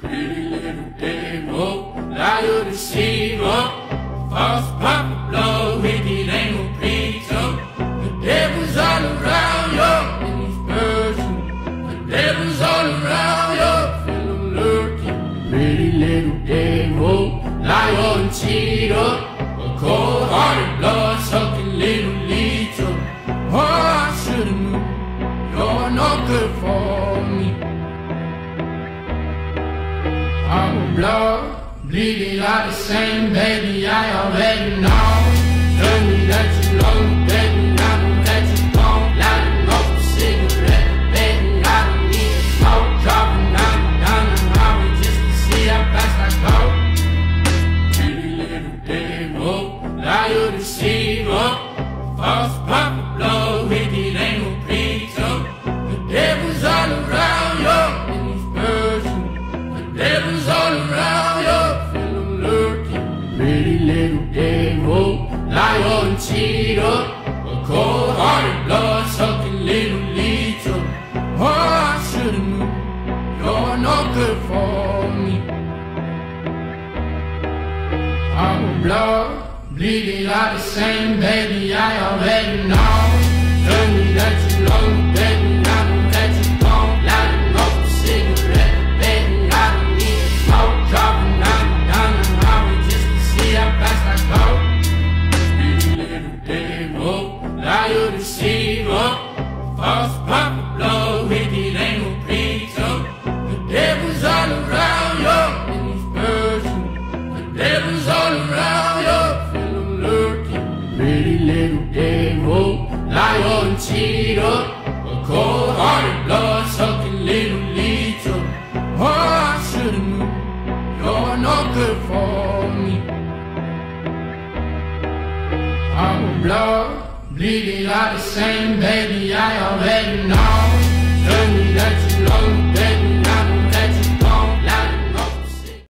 Pretty little demo, liar deceiver, false prophet, blow with it ain't no preacher. The devil's all around you in this person. The devil's all around you, feel him lurking. Pretty little demo, liar and cheater, a cold-hearted, blood-sucking little leecher. Oh, I should've knew you're no good for me. I'm blood, bleeding like the same, baby, I already know. Tell me that you love me, baby, I know that you don't. Lighting up a cigarette, baby, I don't need to smoke. Dropping down the highway just to see how fast I go. Pretty little demo, liar deceiver, false prophet, blow with it ain't no preacher. The devil's all around you in this person. The devil's all around you, feel him lurking. Pretty little devil, liar and cheater, a cold-hearted, blood-sucking little leecher. Oh, I should've knew you're no good for me. I'm blood, bleeding like the same, baby, I already know. Tell me that you love me, baby, I know that you don't. Lighting up a cigarette, baby, I don't need to smoke. Dropping down the highway just to see how fast I go. Pretty little devil, liar deceiver, false prophet, blow with it ain't no preacher. The devil's all around you in this person. The devil's all around you, feel him lurking. Pretty little devil, liar and cheater, a cold-hearted, blood-sucking little leecher. Oh, I should've knew you're no good for me. I'm blood, bleeding like the same, baby, I already know.